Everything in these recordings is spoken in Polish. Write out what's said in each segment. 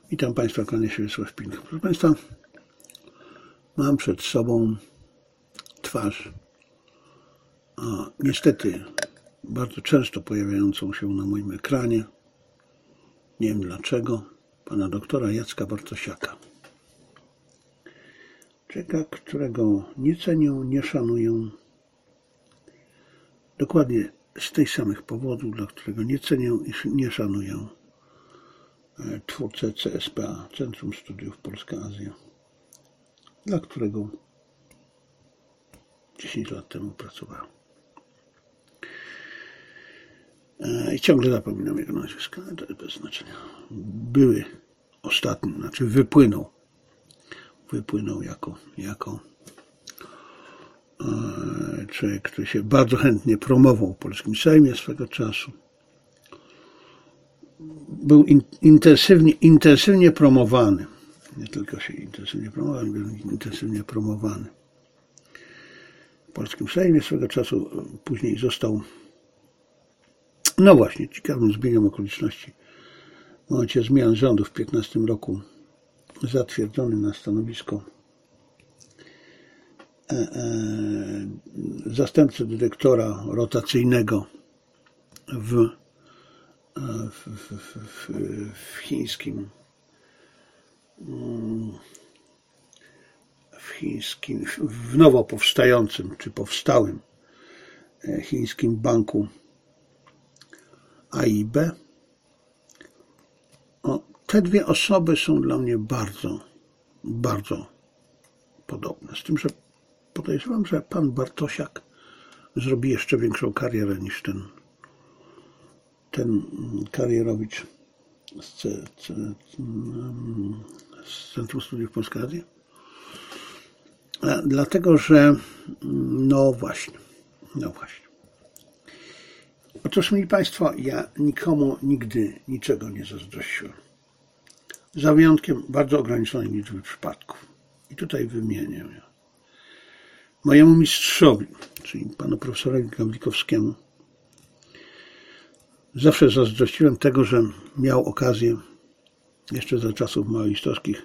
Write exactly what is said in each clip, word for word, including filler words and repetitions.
Witam Państwa, kłania się Wiesław Pilnik. Proszę Państwa, mam przed sobą twarz, a niestety bardzo często pojawiającą się na moim ekranie, nie wiem dlaczego, pana doktora Jacka Bartosiaka. Człowieka, którego nie cenią, nie szanują, dokładnie z tych samych powodów, dla którego nie cenią i nie szanują twórcę C S P A, Centrum Studiów Polska-Azja, dla którego dziesięć lat temu pracowałem. I ciągle zapominam jego nazwiska, ale to jest bez znaczenia. Były ostatni, znaczy wypłynął, wypłynął jako, jako człowiek, który się bardzo chętnie promował w polskim Sejmie swego czasu. Był in, intensywnie, intensywnie promowany. Nie tylko się intensywnie promował, był intensywnie promowany w polskim Sejmie swego czasu. Później został, no właśnie, ciekawym zbiegiem okoliczności, w momencie zmian rządu w piętnastym roku zatwierdzony na stanowisko e, e, zastępcy dyrektora rotacyjnego w W, w, w, w chińskim w chińskim, w nowo powstającym czy powstałym chińskim banku A I B. O, te dwie osoby są dla mnie bardzo, bardzo podobne. Z tym, że podejrzewam, że pan Bartosiak zrobi jeszcze większą karierę niż ten ten karierowicz z, C, C, z Centrum Studiów Polska-Azja. Dlatego, że no właśnie, no właśnie. Otóż, mili Państwo, ja nikomu nigdy niczego nie zazdrościłem. Za wyjątkiem bardzo ograniczonej liczby przypadków. I tutaj wymienię je. Mojemu mistrzowi, czyli panu profesorowi Gawlikowskiemu, zawsze zazdrościłem tego, że miał okazję jeszcze za czasów maoistowskich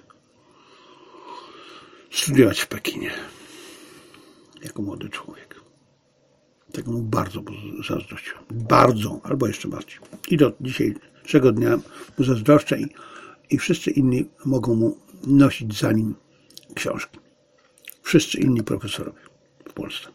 studiować w Pekinie jako młody człowiek. Tego mu bardzo zazdrościłem. Bardzo, albo jeszcze bardziej. I do dzisiejszego dnia mu zazdroszczę i, i wszyscy inni mogą mu nosić za nim książki. Wszyscy inni profesorowie w Polsce.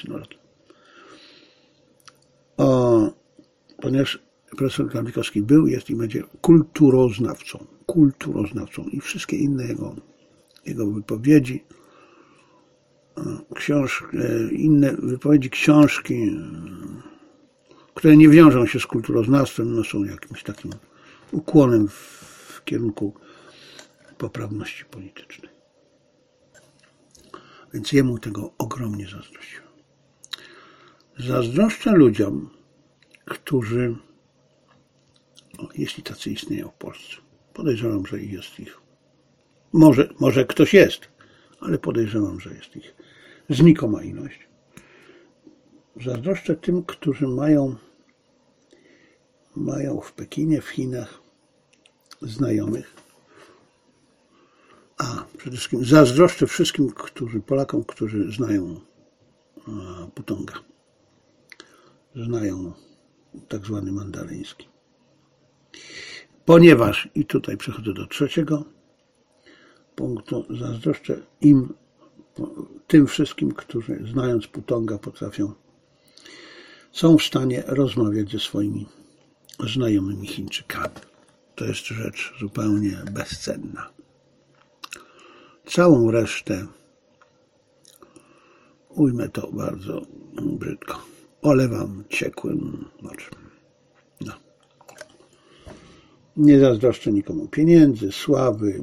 O, ponieważ profesor Gawlikowski był, jest i będzie kulturoznawcą. Kulturoznawcą. I wszystkie inne jego, jego wypowiedzi, książki, inne wypowiedzi, książki, które nie wiążą się z kulturoznawstwem, no są jakimś takim ukłonem w kierunku poprawności politycznej. Więc jemu tego ogromnie zazdrościłem. Zazdroszczę ludziom, którzy, o, jeśli tacy istnieją w Polsce, podejrzewam, że jest ich, może, może ktoś jest, ale podejrzewam, że jest ich znikoma ilość. Zazdroszczę tym, którzy mają, mają w Pekinie, w Chinach znajomych, a przede wszystkim zazdroszczę wszystkim którzy, Polakom, którzy znają Putonga, znają tak zwany mandaryński. Ponieważ, i tutaj przechodzę do trzeciego punktu, zazdroszczę im, tym wszystkim, którzy znając Putonga potrafią, są w stanie rozmawiać ze swoimi znajomymi Chińczykami. To jest rzecz zupełnie bezcenna. Całą resztę, ujmę to bardzo brzydko, olewam ciekłym moczem. No. Nie zazdroszczę nikomu pieniędzy, sławy,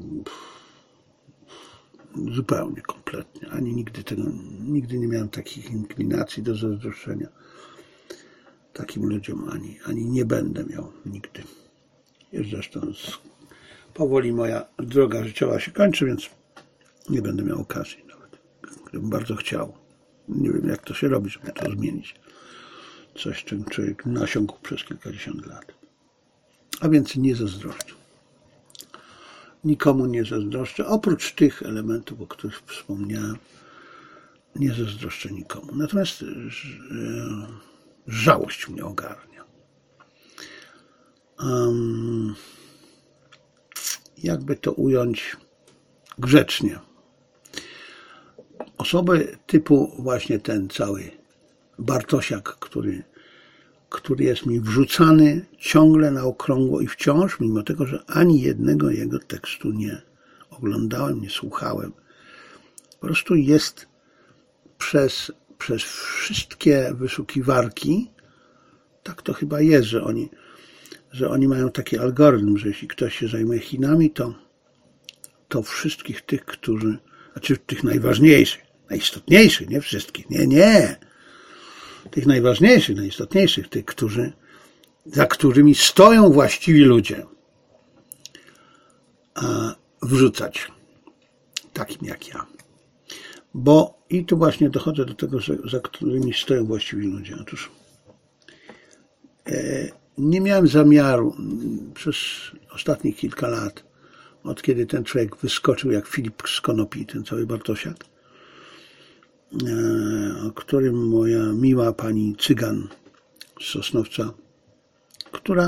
zupełnie, kompletnie. Ani nigdy tego, nigdy nie miałem takich inklinacji do zazdroszczenia takim ludziom, ani, ani nie będę miał nigdy. Jest zresztą z, powoli moja droga życiowa się kończy, więc nie będę miał okazji nawet, gdybym bardzo chciał. Nie wiem, jak to się robi, żeby to zmienić. Coś, czym człowiek nasiąkł przez kilkadziesiąt lat. A więc nie zazdroszczę. nikomu nie zazdroszczę, oprócz tych elementów, o których wspomniałem, nie zazdroszczę nikomu. Natomiast żałość mnie ogarnia. Um, jakby to ująć grzecznie. Osoby typu właśnie ten cały Bartosiak, który, który jest mi wrzucany ciągle na okrągło i wciąż, mimo tego, że ani jednego jego tekstu nie oglądałem, nie słuchałem, po prostu jest przez, przez wszystkie wyszukiwarki, tak to chyba jest, że oni, że oni mają taki algorytm, że jeśli ktoś się zajmuje Chinami, to, to wszystkich tych, którzy, znaczy tych najważniejszych, najistotniejszych, nie wszystkich, nie, nie, tych najważniejszych, najistotniejszych, tych, którzy, za którymi stoją właściwi ludzie, a wrzucać takim jak ja. Bo i tu właśnie dochodzę do tego, że za którymi stoją właściwi ludzie. Otóż e, nie miałem zamiaru przez ostatnich kilka lat, od kiedy ten człowiek wyskoczył jak Filip z Konopi, ten cały Bartosiak, o którym moja miła pani Cygan z Sosnowca, która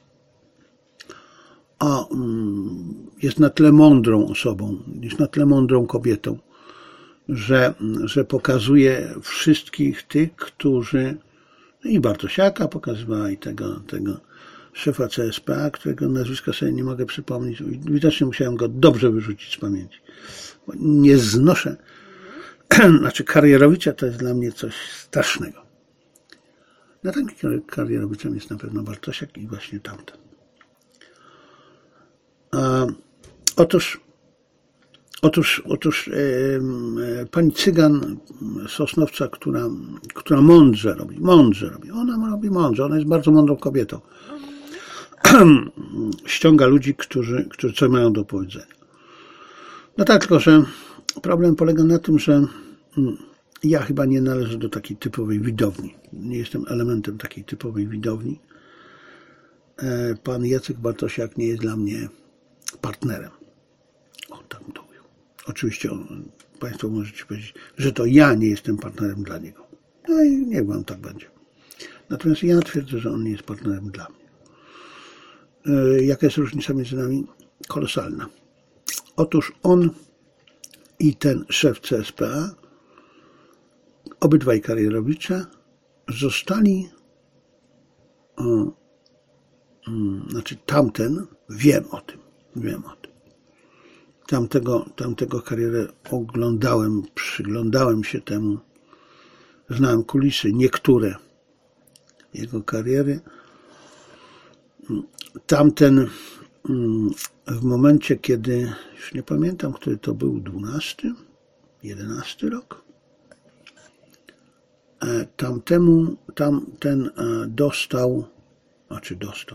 a, jest na tyle mądrą osobą, jest na tyle mądrą kobietą, że, że pokazuje wszystkich tych, którzy, i Bartosiaka pokazywała, i tego, tego szefa C S P A, którego nazwiska sobie nie mogę przypomnieć. Widocznie musiałem go dobrze wyrzucić z pamięci. Bo nie znoszę. Znaczy Karierowicza to jest dla mnie coś strasznego. Na takim Karierowiczem jest na pewno Bartosiak i właśnie tamten. A, otóż otóż, otóż e, e, pani Cygan z Sosnowca, która, która mądrze robi, mądrze robi. Ona robi mądrze, ona jest bardzo mądrą kobietą. Ściąga ludzi, którzy, którzy coś mają do powiedzenia. No tak, tylko że problem polega na tym, że ja chyba nie należę do takiej typowej widowni. Nie jestem elementem takiej typowej widowni. Pan Jacek Bartosiak nie jest dla mnie partnerem. O, tak to mówił. Oczywiście on, Państwo możecie powiedzieć, że to ja nie jestem partnerem dla niego. No i niech wam tak będzie. Natomiast ja twierdzę, że on nie jest partnerem dla mnie. Jaka jest różnica między nami? Kolosalna. Otóż on i ten szef C S P A, obydwaj Karierowicze, zostali, o, um, znaczy tamten, wiem o tym, wiem o tym. Tamtego, tamtego karierę oglądałem, przyglądałem się temu, znałem kulisy, niektóre jego kariery. Tamten w momencie, kiedy, już nie pamiętam, który to był, dwunasty, jedenasty rok, tamtemu, tamten dostał, znaczy dostał,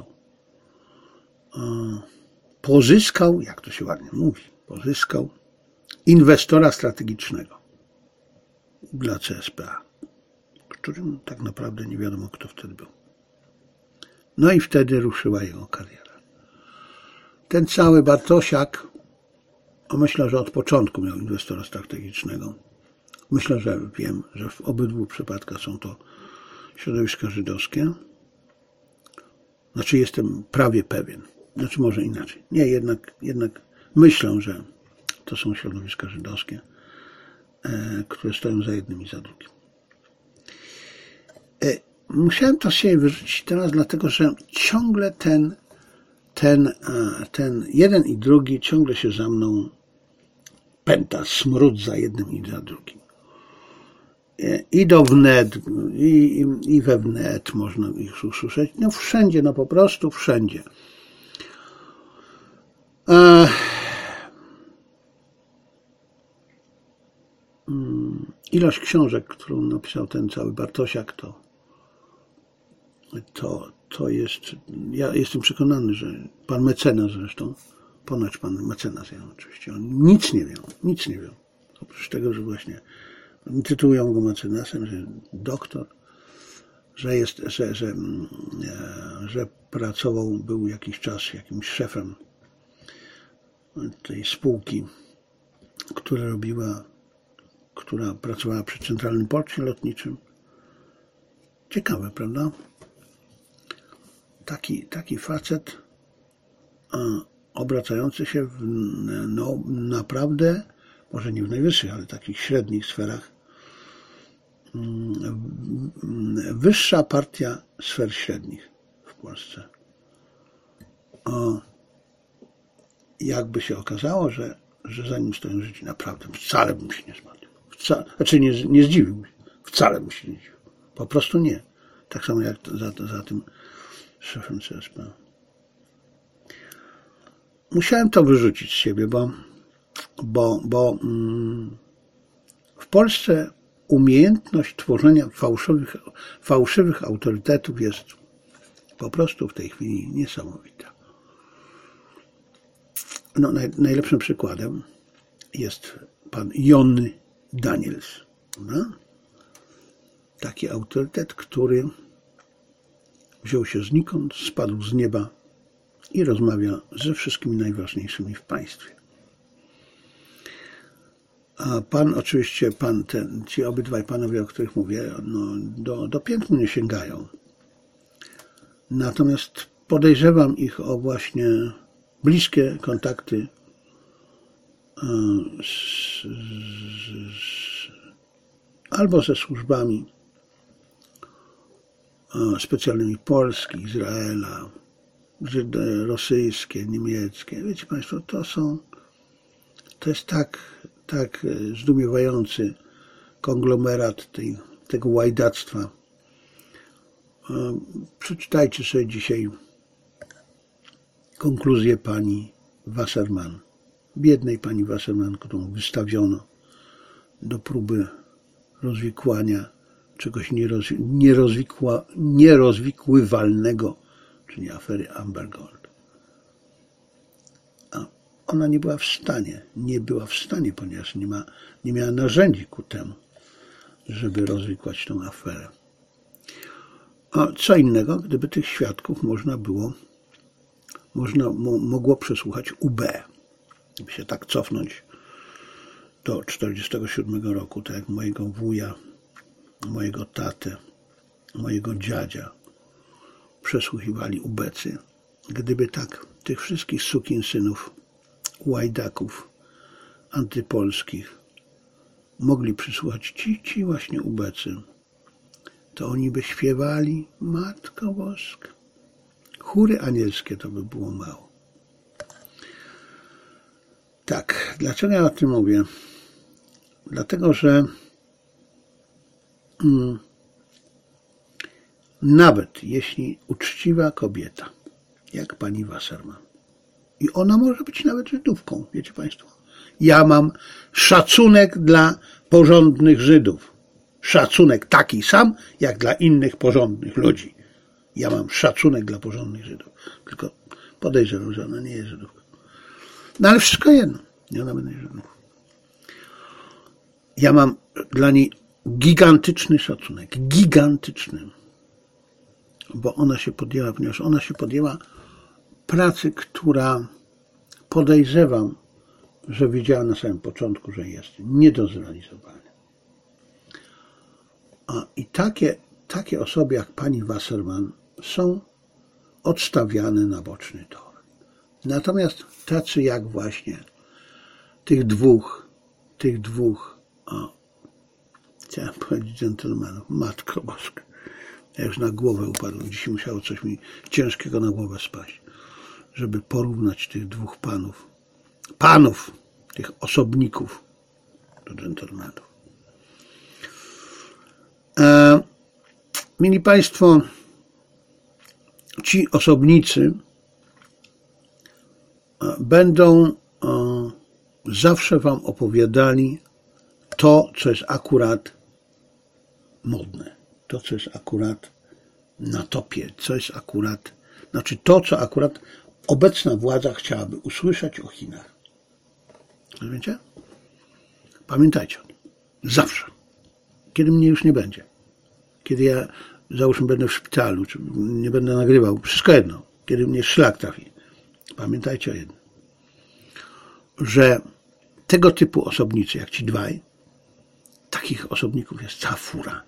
pozyskał, jak to się ładnie mówi, pozyskał inwestora strategicznego dla C S P A, którym tak naprawdę nie wiadomo, kto wtedy był. No i wtedy ruszyła jego kariera. Ten cały Bartosiak, myślę, że od początku miał inwestora strategicznego. Myślę, że wiem, że w obydwu przypadkach są to środowiska żydowskie. Znaczy jestem prawie pewien. Znaczy może inaczej. Nie, jednak, jednak myślę, że to są środowiska żydowskie, e, które stoją za jednym i za drugim. E, musiałem to się wyrzucić teraz, dlatego że ciągle ten Ten, ten jeden i drugi ciągle się za mną pęta, smród za jednym i za drugim. Idą w net, i, i we wnet można ich usłyszeć. No wszędzie, no po prostu wszędzie. Ilość książek, którą napisał ten cały Bartosiak, to to, to jest, ja jestem przekonany, że pan mecenas zresztą, ponoć pan mecenas, ja oczywiście, on nic nie wie, nic nie wie. Oprócz tego, że właśnie tytułują go mecenasem, że doktor, że jest, że, że, że pracował, był jakiś czas jakimś szefem tej spółki, która robiła, która pracowała przy Centralnym Porcie Lotniczym. Ciekawe, prawda? Taki, taki facet a, obracający się w no, naprawdę, może nie w najwyższych, ale takich średnich sferach. Wyższa partia sfer średnich w Polsce. O, jakby się okazało, że, że za nim stoją życie, naprawdę wcale bym się nie zmartwił. Wcale, znaczy nie, nie zdziwił się. Wcale bym się nie zdziwił. Po prostu nie. Tak samo jak to, za, za tym szefem C S P. Musiałem to wyrzucić z siebie, bo, bo, bo mm, w Polsce umiejętność tworzenia fałszywych, fałszywych autorytetów jest po prostu w tej chwili niesamowita. No, naj, najlepszym przykładem jest pan Jon Daniels. No? Taki autorytet, który wziął się znikąd, spadł z nieba i rozmawia ze wszystkimi najważniejszymi w państwie. A pan oczywiście, pan ten, ci obydwaj panowie, o których mówię, no, do, do piętnu nie sięgają. Natomiast podejrzewam ich o właśnie bliskie kontakty z, z, z, albo ze służbami specjalnymi Polski, Izraela, rosyjskie, niemieckie. Wiecie państwo, to są, to jest tak, tak zdumiewający konglomerat tej, tego łajdactwa. Przeczytajcie sobie dzisiaj konkluzję pani Wasserman, biednej pani Wasserman, którą wystawiono do próby rozwikłania czegoś nierozwikła, nierozwikływalnego, czyli afery Amber Gold. A ona nie była w stanie, nie była w stanie, ponieważ nie, ma, nie miała narzędzi ku temu, żeby rozwikłać tę aferę. A co innego, gdyby tych świadków można było, można mogło przesłuchać U B. Gdyby się tak cofnąć do czterdziestego siódmego roku, tak jak mojego wuja, mojego tatę, mojego dziadzia przesłuchiwali ubecy. Gdyby tak tych wszystkich sukinsynów, łajdaków antypolskich mogli przysłuchać ci, ci właśnie ubecy, to oni by śpiewali Matko Boska. Chóry anielskie to by było mało. Tak, dlaczego ja o tym mówię? Dlatego, że mm, nawet jeśli uczciwa kobieta, jak pani Wasserman, i ona może być nawet Żydówką, wiecie państwo, ja mam szacunek dla porządnych Żydów. Szacunek taki sam, jak dla innych porządnych ludzi. Ja mam szacunek dla porządnych Żydów. Tylko podejrzewam, że ona nie jest Żydówką. No ale wszystko jedno. Nie, ona będzie Żydówką. Ja mam dla niej gigantyczny szacunek. Gigantyczny. Bo ona się podjęła, ponieważ ona się podjęła pracy, która podejrzewam, że wiedziała na samym początku, że jest nie do zrealizowania. A i takie, takie osoby jak pani Wasserman są odstawiane na boczny tor. Natomiast tacy jak właśnie tych dwóch, tych dwóch, o, chciałem powiedzieć dżentelmenów, Matko Boska, ja już na głowę upadłem, dzisiaj musiało coś mi ciężkiego na głowę spaść, żeby porównać tych dwóch panów, panów, tych osobników do dżentelmenów. E, mili Państwo, ci osobnicy będą zawsze Wam opowiadali to, co jest akurat modne, to, co jest akurat na topie, co jest akurat, znaczy to, co akurat obecna władza chciałaby usłyszeć o Chinach. Rozumiecie? Pamiętajcie o tym. Zawsze. Kiedy mnie już nie będzie. Kiedy ja, załóżmy, będę w szpitalu, czy nie będę nagrywał, wszystko jedno. Kiedy mnie szlak trafi. Pamiętajcie o jednym. że tego typu osobnicy, jak ci dwaj, takich osobników jest cała fura.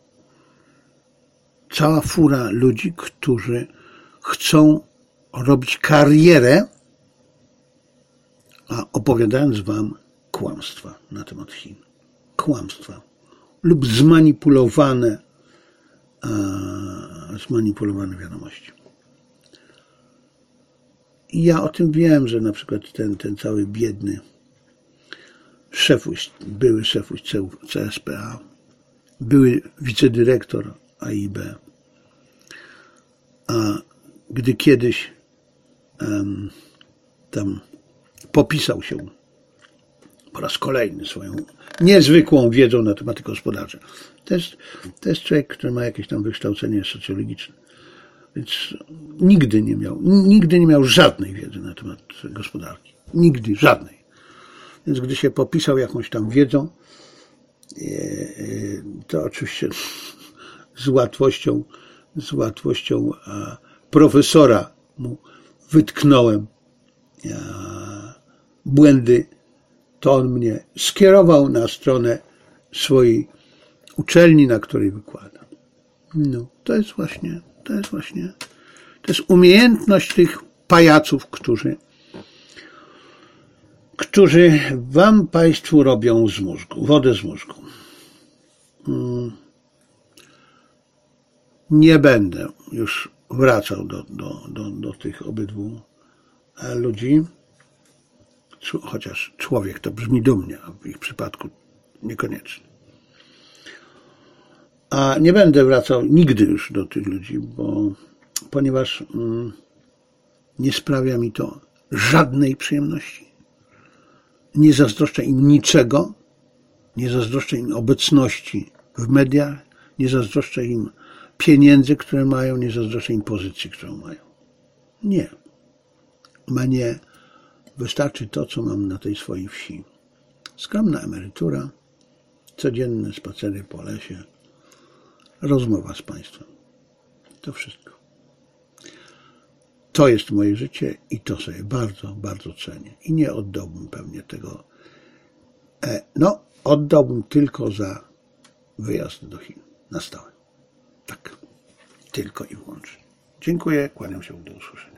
Cała fura ludzi, którzy chcą robić karierę, a opowiadając wam kłamstwa na temat Chin. Kłamstwa. Lub zmanipulowane, a, zmanipulowane wiadomości. I ja o tym wiem, że na przykład ten, ten cały biedny szefuś, były szefuś C S P A, były wicedyrektor A I B, a gdy kiedyś um, tam popisał się po raz kolejny swoją niezwykłą wiedzą na tematy gospodarcze. To jest, to jest człowiek, który ma jakieś tam wykształcenie socjologiczne. Więc nigdy nie miał, nigdy nie miał żadnej wiedzy na temat gospodarki. Nigdy, żadnej. Więc gdy się popisał jakąś tam wiedzą, to oczywiście z łatwością, z łatwością profesora mu wytknąłem błędy, to on mnie skierował na stronę swojej uczelni, na której wykładam. No, to jest właśnie, to jest właśnie, to jest umiejętność tych pajaców, którzy, którzy wam, państwu, robią z mózgu, wodę z mózgu. Nie będę już wracał do, do, do, do tych obydwu ludzi, chociaż człowiek to brzmi dumnie, a w ich przypadku niekoniecznie. A nie będę wracał nigdy już do tych ludzi, bo ponieważ mm, nie sprawia mi to żadnej przyjemności. Nie zazdroszczę im niczego, nie zazdroszczę im obecności w mediach, nie zazdroszczę im pieniędzy, które mają, nie zazdroszczę im pozycji, którą mają. Nie. Mnie wystarczy to, co mam na tej swojej wsi. Skromna emerytura, codzienne spacery po lesie, rozmowa z państwem. To wszystko. To jest moje życie i to sobie bardzo, bardzo cenię. I nie oddałbym pewnie tego. E, no, oddałbym tylko za wyjazd do Chin na stałe. Tak. Tylko i wyłącznie. Dziękuję. Kłaniam się. Do usłyszenia.